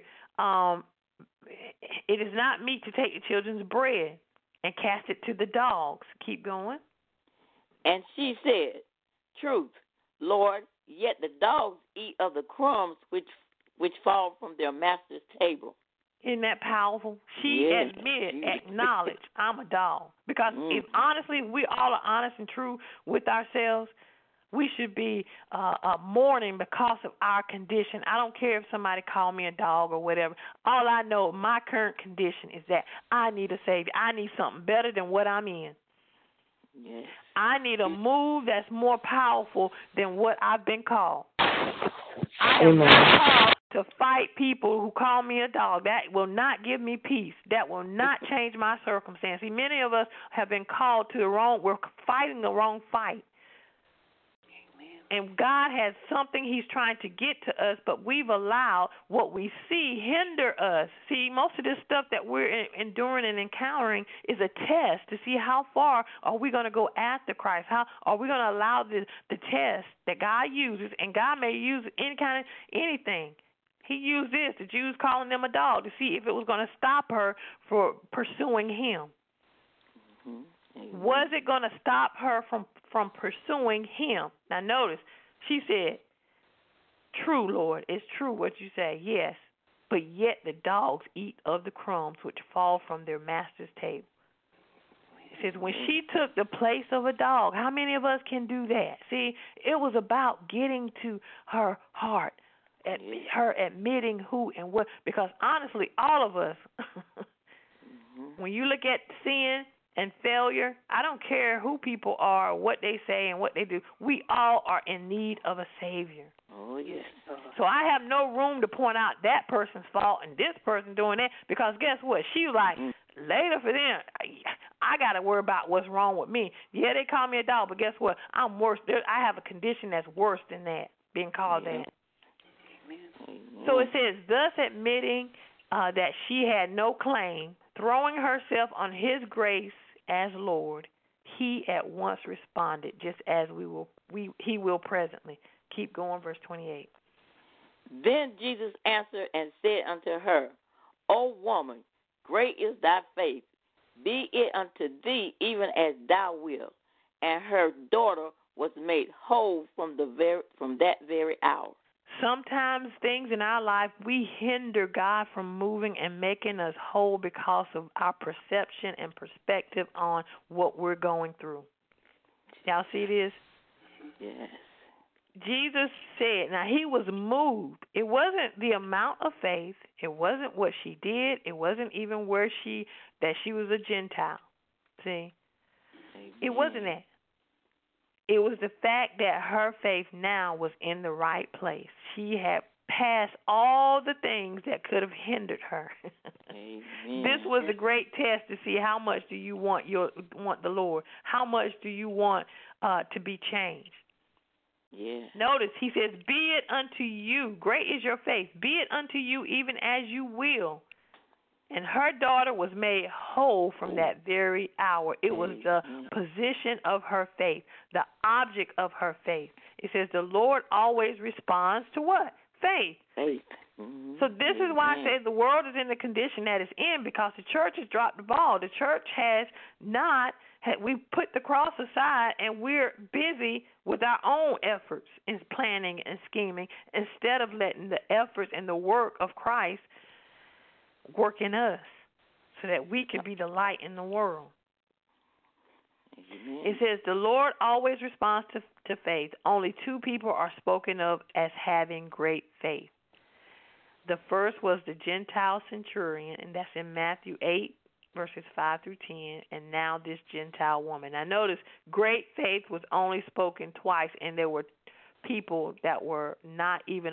it is not meet to take the children's bread and cast it to the dogs. Keep going. And she said, Truth, Lord, yet the dogs eat of the crumbs which fall from their master's table. Isn't that powerful? She acknowledged, I'm a dog. Because if honestly we all are honest and true with ourselves, we should be mourning because of our condition. I don't care if somebody called me a dog or whatever. All I know, my current condition is that I need a Savior. I need something better than what I'm in. Yes. I need a move that's more powerful than what I've been called. I am called to fight people who call me a dog. That will not give me peace. That will not change my circumstance. See, many of us have been called to we're fighting the wrong fight. And God has something he's trying to get to us, but we've allowed what we see hinder us. See, most of this stuff that we're enduring and encountering is a test to see how far are we going to go after Christ. How are we going to allow the test that God uses, and God may use anything. He used this, the Jews calling them a dog, to see if it was going to stop her for pursuing him. Was it going to stop her from pursuing him? Now notice, she said, True, Lord, it's true what you say, yes, but yet the dogs eat of the crumbs which fall from their master's table. It says when she took the place of a dog, how many of us can do that? See, it was about getting to her heart, her admitting who and what, because honestly, all of us, when you look at sin and failure, I don't care who people are, what they say, and what they do. We all are in need of a Savior. Oh, yes. So I have no room to point out that person's fault and this person doing that, because guess what? She was like, later for them, I got to worry about what's wrong with me. Yeah, they call me a dog, but guess what? I'm worse. I have a condition that's worse than that, being called that. So it says, thus admitting that she had no claim, throwing herself on his grace as Lord, he at once responded, just as he will presently. Keep going, verse 28. Then Jesus answered and said unto her, O woman, great is thy faith. Be it unto thee even as thou wilt. And her daughter was made whole from that very hour. Sometimes things in our life, we hinder God from moving and making us whole because of our perception and perspective on what we're going through. Y'all see this? Yes. Jesus said, now he was moved. It wasn't the amount of faith. It wasn't what she did. It wasn't even that she was a Gentile. See? Amen. It wasn't that. It was the fact that her faith now was in the right place. She had passed all the things that could have hindered her. Amen. This was a great test to see how much do you want the Lord. How much do you want to be changed? Yeah. Notice he says, "Be it unto you, great is your faith. Be it unto you even as you will." And her daughter was made whole from that very hour. It was the position of her faith, the object of her faith. It says the Lord always responds to what? Faith. Faith. Mm-hmm. So this is why I say the world is in the condition that it's in, because the church has dropped the ball. The church has not. We put the cross aside, and we're busy with our own efforts in planning and scheming instead of letting the efforts and the work of Christ work in us so that we can be the light in the world. Amen. It says the Lord always responds to faith. Only two people are spoken of as having great faith. The first was the Gentile centurion, and that's in Matthew 8, verses 5 through 10, and now this Gentile woman. Now notice, great faith was only spoken twice, and there were people that were not even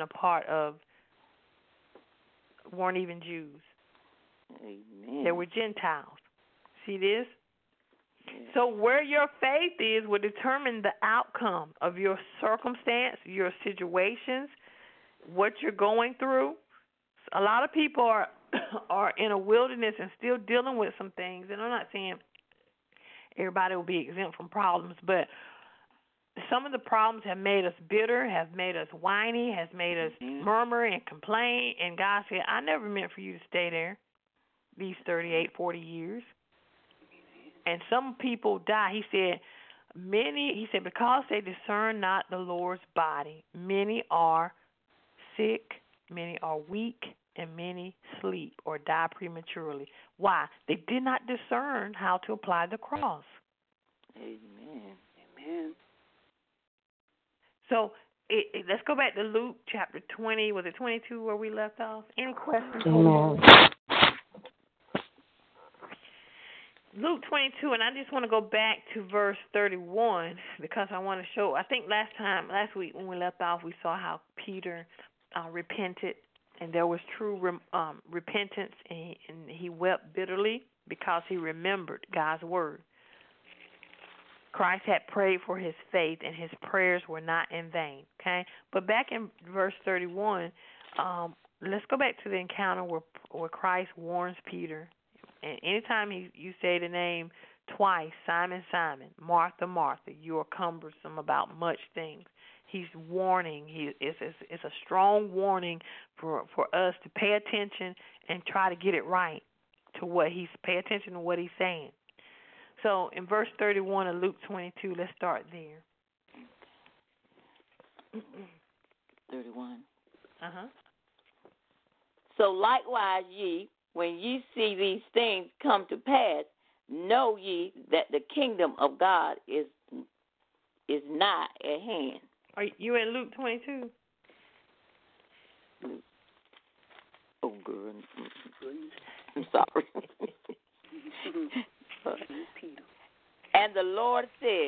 weren't even Jews. Amen. There were Gentiles. See this? Yeah. So where your faith is will determine the outcome of your circumstance, your situations, what you're going through. A lot of people are in a wilderness and still dealing with some things. And I'm not saying everybody will be exempt from problems, but some of the problems have made us bitter, have made us whiny, has made us murmur and complain. And God said, I never meant for you to stay there these 38, 40 years. And some people die. He said, because they discern not the Lord's body, many are sick, many are weak, and many sleep or die prematurely. Why? They did not discern how to apply the cross. Amen. Amen. So let's go back to Luke chapter 20. Was it 22 where we left off? Any questions? Amen. Luke 22, and I just want to go back to verse 31 because I want to show. I think last week when we left off, we saw how Peter repented, and there was true repentance, and he wept bitterly because he remembered God's word. Christ had prayed for his faith, and his prayers were not in vain. Okay, but back in verse 31, let's go back to the encounter where Christ warns Peter. And anytime you say the name twice, Simon, Simon, Martha, Martha, you are cumbersome about much things. He's warning. It's a strong warning for us to pay attention and try to get it right pay attention to what he's saying. So in verse 31 of Luke 22, let's start there. 31. Uh-huh. So likewise ye, when ye see these things come to pass, know ye that the kingdom of God is nigh at hand. Are you in Luke 22? Oh, girl. I'm sorry. And the Lord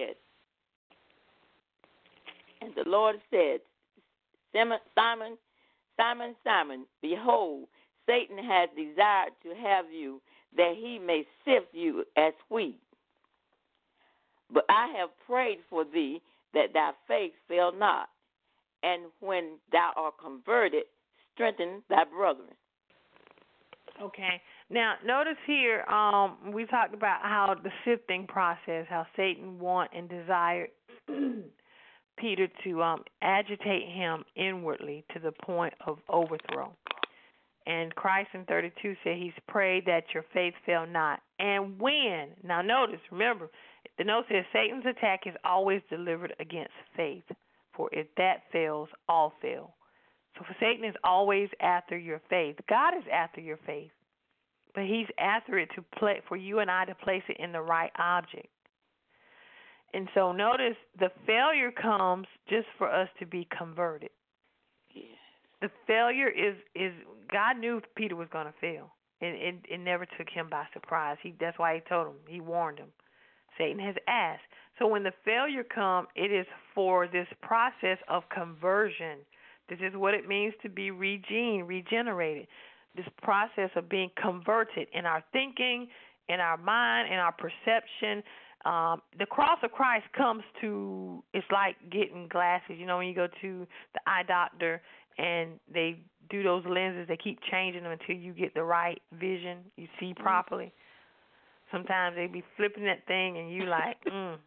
said, Simon, Simon, Simon, behold, Satan has desired to have you, that he may sift you as wheat. But I have prayed for thee, that thy faith fail not. And when thou art converted, strengthen thy brethren. Okay. Now, notice here, we talked about how the sifting process, how Satan want and desired Peter to agitate him inwardly to the point of overthrow. And Christ in 32 said he's prayed that your faith fail not. And when, now notice, remember, the note says Satan's attack is always delivered against faith. For if that fails, all fail. So Satan is always after your faith. God is after your faith, but he's after it for you and I to place it in the right object. And so notice the failure comes just for us to be converted. Yes. The failure is God knew Peter was going to fail. It never took him by surprise. That's why he told him. He warned him. Satan has asked. So when the failure comes, it is for this process of conversion. This is what it means to be regenerated. This process of being converted in our thinking, in our mind, in our perception. The cross of Christ comes to, it's like getting glasses. You know, when you go to the eye doctor and they do those lenses, they keep changing them until you get the right vision, you see properly. Sometimes they be flipping that thing and you like,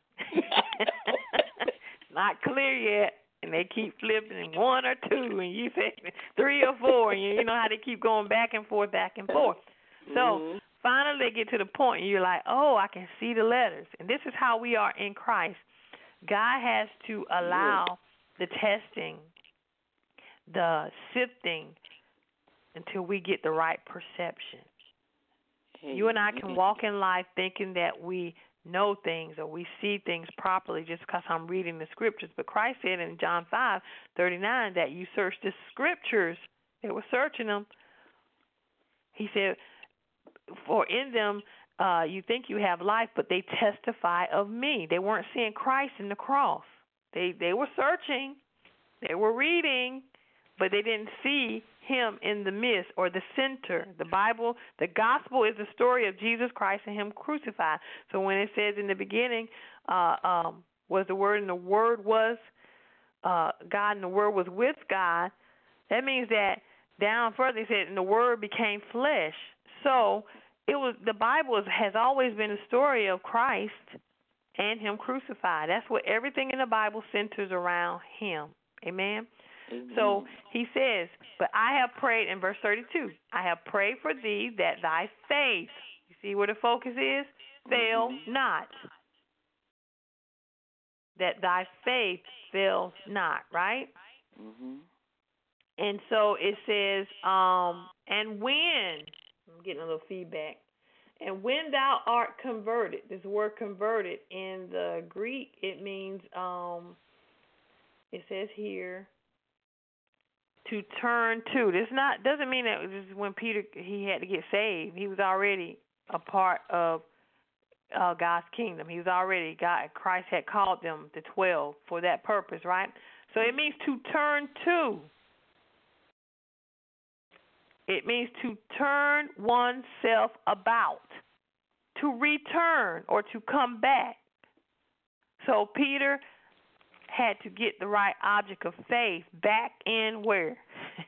not clear yet. And they keep flipping 1 or 2, and you say 3 or 4, and you know how they keep going back and forth, back and forth. So finally they get to the point, and you're like, oh, I can see the letters. And this is how we are in Christ. God has to allow the testing, the sifting, until we get the right perception. You and I can walk in life thinking that we know things or we see things properly just because I'm reading the scriptures. But Christ said in John 5:39 that you search the scriptures. They were searching them. He said, for in them you think you have life, but they testify of me. They weren't seeing Christ in the cross. They were searching. They were reading, but they didn't see him in the midst or the center. The Bible, the gospel is the story of Jesus Christ and him crucified. So when it says in the beginning was the Word and the Word was God and the Word was with God, that means that down further it said and the Word became flesh. So the Bible has always been a story of Christ and him crucified. That's what everything in the Bible centers around him. Amen? So he says, but I have prayed, in verse 32, I have prayed for thee that thy faith, you see where the focus is? Fail not. That thy faith fails not, right? And so it says, and when, I'm getting a little feedback, and when thou art converted, this word converted in the Greek, it means, it says here, to turn to. This doesn't mean that this is when Peter he had to get saved. He was already a part of God's kingdom. He was already Christ had called them the 12 for that purpose, right? So it means to turn to. It means to turn oneself about, to return or to come back. So Peter had to get the right object of faith back in where?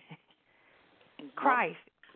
Christ.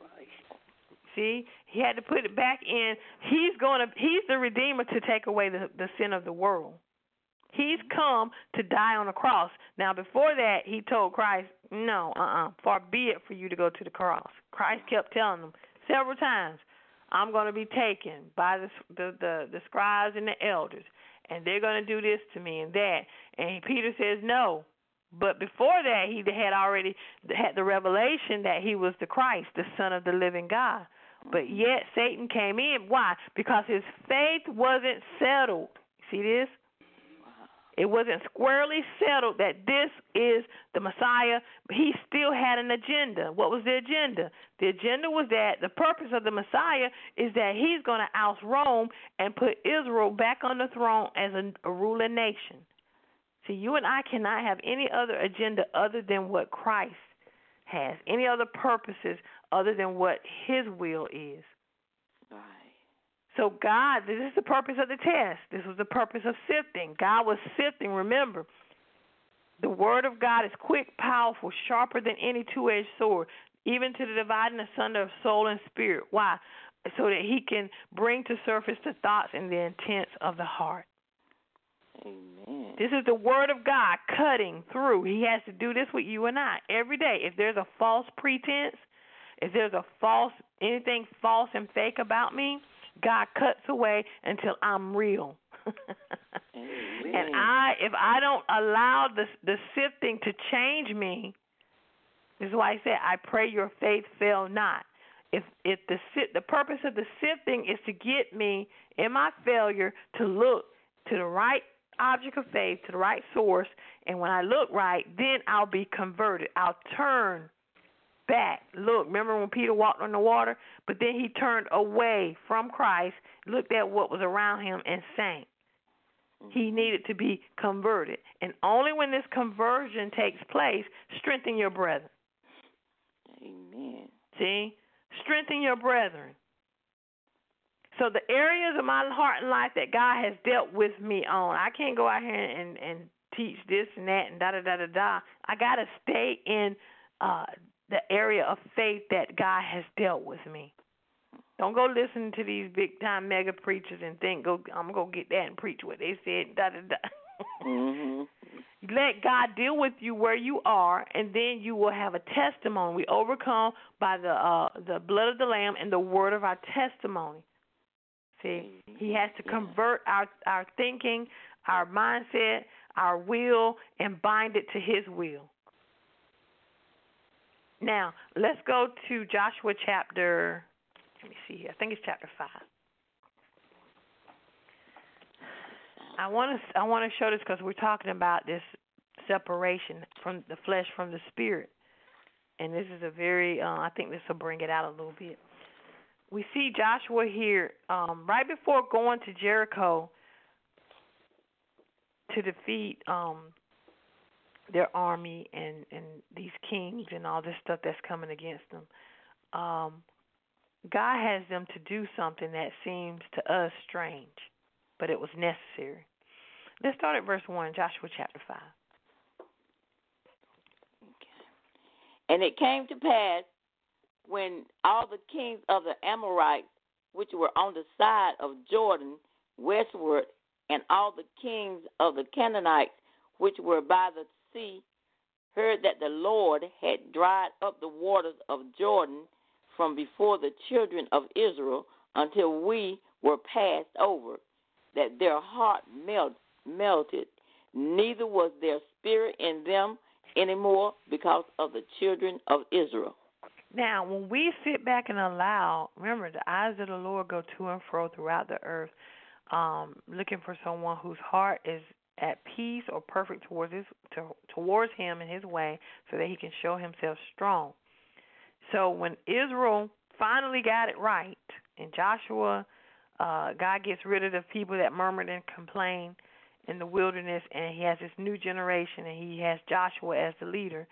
See, he had to put it back in. He's the Redeemer to take away the sin of the world. He's come to die on the cross. Now, before that, he told Christ, no, far be it for you to go to the cross. Christ kept telling him several times, I'm going to be taken by the scribes and the elders, and they're going to do this to me and that. And Peter says no. But before that, he had already had the revelation that he was the Christ, the Son of the living God. But yet Satan came in. Why? Because his faith wasn't settled. See this? It wasn't squarely settled that this is the Messiah. He still had an agenda. What was the agenda? The agenda was that the purpose of the Messiah is that he's going to oust Rome and put Israel back on the throne as a ruling nation. See, you and I cannot have any other agenda other than what Christ has, any other purposes other than what his will is. Right. So God, this is the purpose of the test. This was the purpose of sifting. God was sifting. Remember, the word of God is quick, powerful, sharper than any two-edged sword, even to the dividing asunder of soul and spirit. Why? So that he can bring to surface the thoughts and the intents of the heart. Amen. This is the word of God cutting through. He has to do this with you and I every day. If there's a false pretense, if there's anything false and fake about me, God cuts away until I'm real. And if I don't allow the sifting to change me, This is why he said, I pray your faith fail not. If the purpose of the sifting is to get me in my failure to look to the right object of faith, to the right source, and when I look right, then I'll be converted. I'll turn back. Look, remember when Peter walked on the water? But then he turned away from Christ, looked at what was around him, and sank. He needed to be converted. And only when this conversion takes place, strengthen your brethren. Amen. See? Strengthen your brethren. So the areas of my heart and life that God has dealt with me on, I can't go out here and teach this and that and da-da-da-da-da. I got to stay in the area of faith that God has dealt with me. Don't go listen to these big-time mega preachers and think, I'm going to get that and preach what they said, da-da-da. Mm-hmm. Let God deal with you where you are, and then you will have a testimony. We overcome by the blood of the Lamb and the word of our testimony. See, he has to convert our thinking, our mindset, our will, and bind it to his will. Now, let's go to Joshua chapter, let me see here, I think it's chapter 5. I want to show this because we're talking about this separation from the flesh from the spirit. And this is a very, I think this will bring it out a little bit. We see Joshua here right before going to Jericho to defeat their army and these kings and all this stuff that's coming against them. God has them to do something that seems to us strange, but it was necessary. Let's start at verse 1, Joshua chapter 5. Okay. And it came to pass when all the kings of the Amorites, which were on the side of Jordan westward, and all the kings of the Canaanites, which were by the sea, heard that the Lord had dried up the waters of Jordan from before the children of Israel until we were passed over, that their heart melted, neither was there spirit in them anymore because of the children of Israel. Now, when we sit back and allow, remember, the eyes of the Lord go to and fro throughout the earth, looking for someone whose heart is at peace or perfect towards him and his way so that he can show himself strong. So when Israel finally got it right, and Joshua, God gets rid of the people that murmured and complained in the wilderness, and he has this new generation, and he has Joshua as the leader.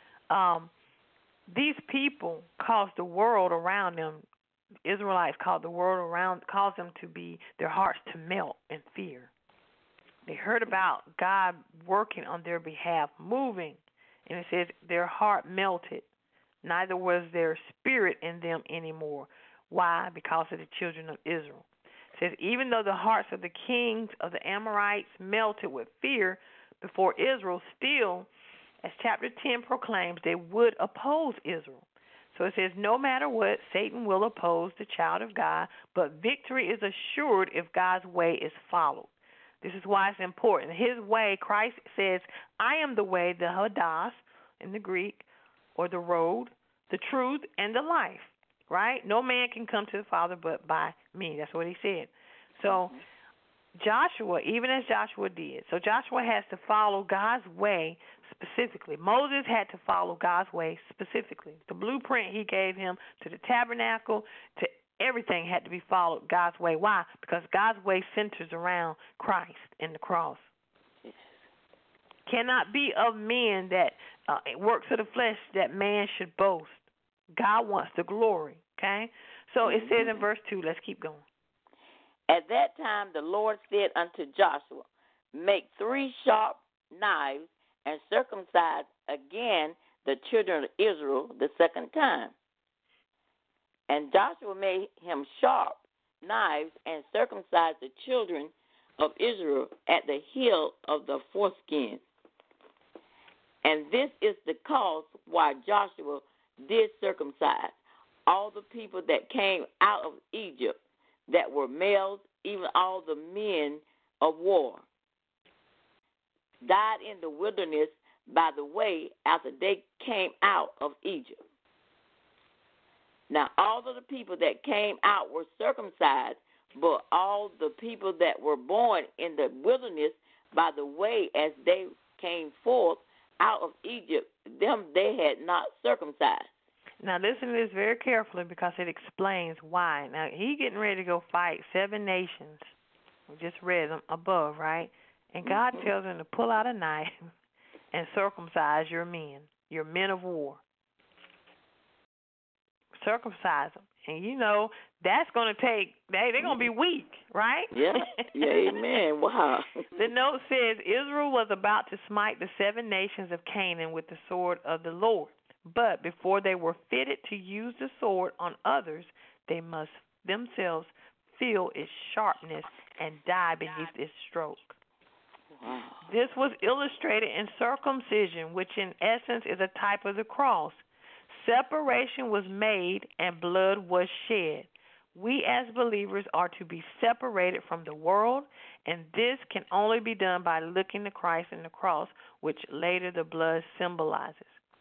These people caused the world around them, Israelites caused them to be, their hearts to melt in fear. They heard about God working on their behalf, moving, and it says their heart melted. Neither was there spirit in them anymore. Why? Because of the children of Israel. It says, even though the hearts of the kings of the Amorites melted with fear before Israel, still, as chapter 10 proclaims, they would oppose Israel. So it says, no matter what, Satan will oppose the child of God, but victory is assured if God's way is followed. This is why it's important. His way, Christ says, I am the way, the hadas in the Greek, or the road, the truth, and the life, right? No man can come to the Father but by me. That's what he said. So Joshua, even as Joshua did, so Joshua has to follow God's way specifically. Moses had to follow God's way specifically. The blueprint he gave him to the tabernacle, to everything had to be followed God's way. Why? Because God's way centers around Christ and the cross. Cannot be of men that works of the flesh that man should boast. God wants the glory, okay? So it says in verse 2, let's keep going. At that time the Lord said unto Joshua, make 3 sharp knives and circumcise again the children of Israel the second time. And Joshua made him sharp knives and circumcised the children of Israel at the heel of the foreskin. And this is the cause why Joshua did circumcise all the people that came out of Egypt, that were males, even all the men of war, died in the wilderness by the way after they came out of Egypt. Now, all of the people that came out were circumcised, but all the people that were born in the wilderness by the way as they came forth out of Egypt, them they had not circumcised. Now, listen to this very carefully because it explains why. Now, he getting ready to go fight 7 nations. We just read them above, right? And God tells him to pull out a knife and circumcise your men of war. Circumcise them. And, you know, that's going to take, they're going to be weak, right? Yeah, amen. Wow. The note says, Israel was about to smite the 7 nations of Canaan with the sword of the Lord. But before they were fitted to use the sword on others, they must themselves feel its sharpness and die beneath its stroke. Wow. This was illustrated in circumcision, which in essence is a type of the cross. Separation was made and blood was shed. We as believers are to be separated from the world, and this can only be done by looking to Christ and the cross, which later the blood symbolizes.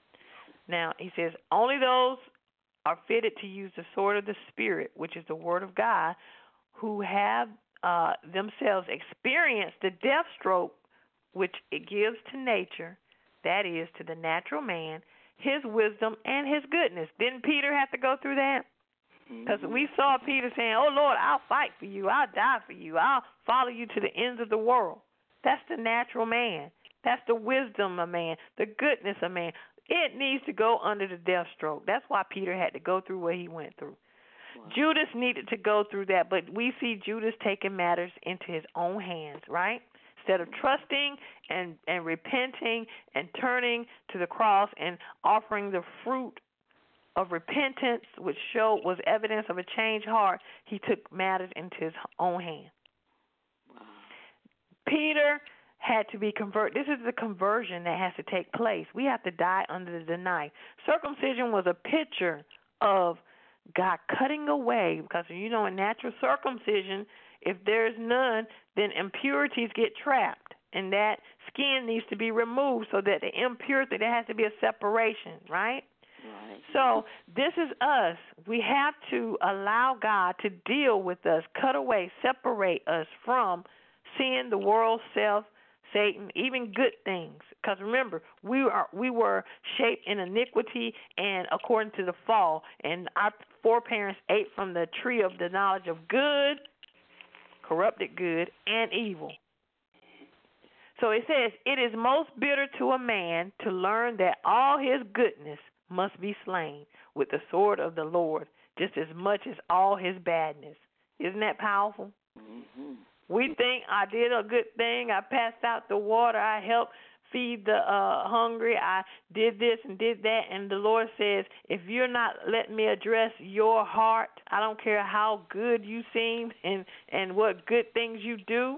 Now, he says, only those are fitted to use the sword of the Spirit, which is the Word of God, who have themselves experienced the death stroke which it gives to nature, that is, to the natural man, his wisdom and his goodness. Didn't Peter have to go through that? Because we saw Peter saying, oh, Lord, I'll fight for you. I'll die for you. I'll follow you to the ends of the world. That's the natural man. That's the wisdom of man, the goodness of man. It needs to go under the death stroke. That's why Peter had to go through what he went through. Wow. Judas needed to go through that, but we see Judas taking matters into his own hands, right? Instead of trusting and repenting and turning to the cross and offering the fruit of repentance, which was evidence of a changed heart, he took matters into his own hands. Wow. Peter had to be converted. This is the conversion that has to take place. We have to die under the knife. Circumcision was a picture of God cutting away, because, you know, in natural circumcision, if there's none, then impurities get trapped, and that skin needs to be removed so that the impurity, there has to be a separation, right? Right. So this is us. We have to allow God to deal with us, cut away, separate us from sin, the world, self, Satan, even good things. Because remember, we were shaped in iniquity and according to the fall, and our foreparents ate from the tree of the knowledge of good, corrupted good, and evil. So it says, it is most bitter to a man to learn that all his goodness must be slain with the sword of the Lord, just as much as all his badness. Isn't that powerful? Mm-hmm. We think I did a good thing. I passed out the water. I helped feed the hungry. I did this and did that. And the Lord says, if you're not letting me address your heart, I don't care how good you seem and what good things you do,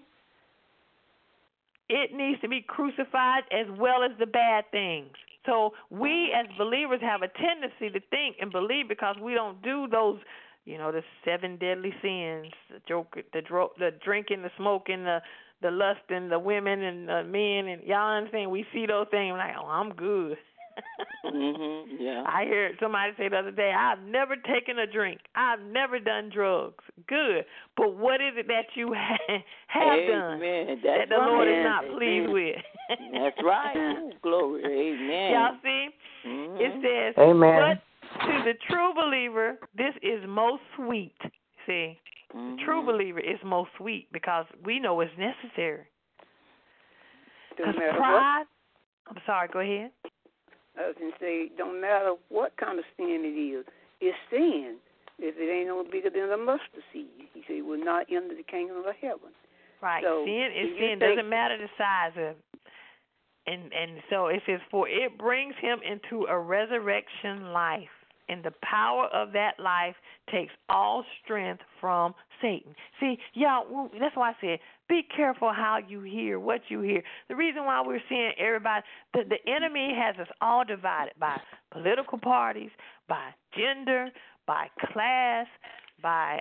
it needs to be crucified as well as the bad things. So we as believers have a tendency to think and believe, because we don't do those, you know, the 7 deadly sins, the drinking, the smoking, the lusting, the women and the men, and y'all understand, we see those things like, oh, I'm good. Mm-hmm, yeah. I heard somebody say the other day, I've never taken a drink. I've never done drugs. Good. But what is it that you have done that the Lord is not pleased with? That's right. Ooh, glory. Amen. Y'all see? Mm-hmm. It says, amen. But to the true believer, this is most sweet. See? The true believer is most sweet because we know it's necessary. Because pride, I'm sorry, go ahead. I was going to say, don't matter what kind of sin it is, it's sin. If it ain't no bigger than a mustard seed, he said, will not enter the kingdom of heaven. Right. So sin is sin. Doesn't matter the size of it. And so it says, for it brings him into a resurrection life, and the power of that life takes all strength from Satan. See, y'all, that's why I said, be careful how you hear, what you hear. The reason why we're seeing everybody, the enemy has us all divided by political parties, by gender, by class, by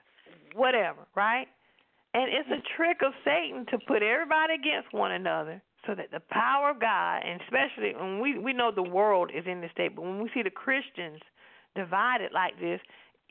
whatever, right? And it's a trick of Satan to put everybody against one another so that the power of God, and especially when we know the world is in this state, but when we see the Christians divided like this,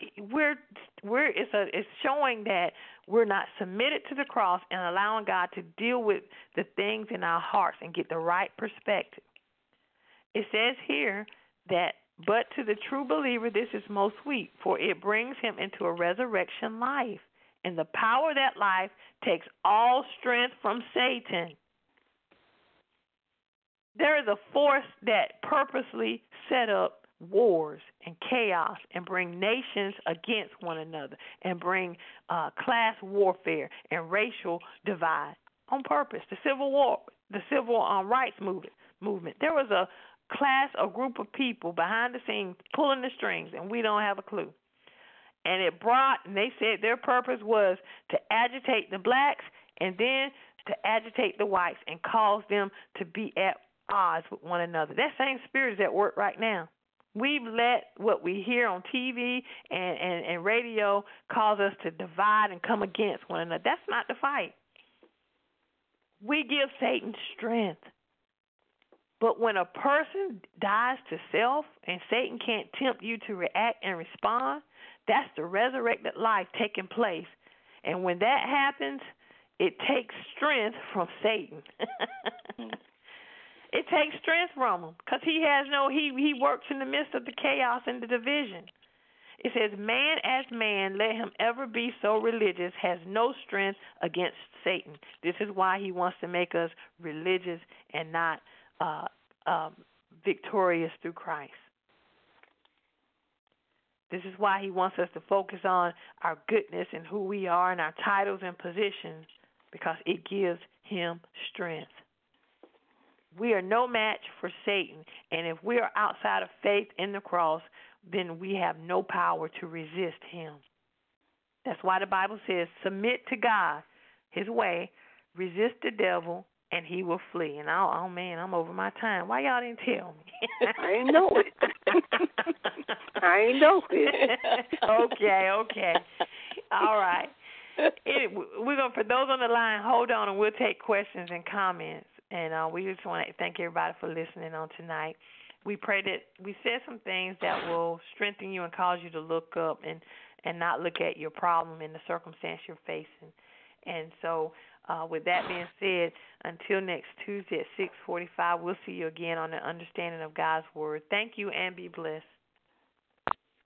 it's showing that we're not submitted to the cross and allowing God to deal with the things in our hearts and get the right perspective. It says here that, but to the true believer this is most sweet, for it brings him into a resurrection life, and the power of that life takes all strength from Satan. There is a force that purposely set up wars and chaos and bring nations against one another and bring class warfare and racial divide on purpose. The Civil War, the civil rights movement. There was a class, a group of people behind the scenes pulling the strings, and we don't have a clue. And they said their purpose was to agitate the blacks and then to agitate the whites and cause them to be at odds with one another. That same spirit is at work right now. We've let what we hear on TV and radio cause us to divide and come against one another. That's not the fight. We give Satan strength. But when a person dies to self and Satan can't tempt you to react and respond, that's the resurrected life taking place. And when that happens, it takes strength from Satan. It takes strength from him because he works in the midst of the chaos and the division. It says, man as man, let him ever be so religious, has no strength against Satan. This is why he wants to make us religious and not victorious through Christ. This is why he wants us to focus on our goodness and who we are and our titles and positions, because it gives him strength. We are no match for Satan, and if we are outside of faith in the cross, then we have no power to resist him. That's why the Bible says, submit to God, his way, resist the devil, and he will flee. And oh man, I'm over my time. Why y'all didn't tell me? I ain't know it. I ain't know it. Okay. All right. We're going, for those on the line, hold on, and we'll take questions and comments. And we just want to thank everybody for listening on tonight. We pray that we said some things that will strengthen you and cause you to look up and not look at your problem and the circumstance you're facing. And so with that being said, until next Tuesday at 6:45, we'll see you again on the understanding of God's Word. Thank you and be blessed.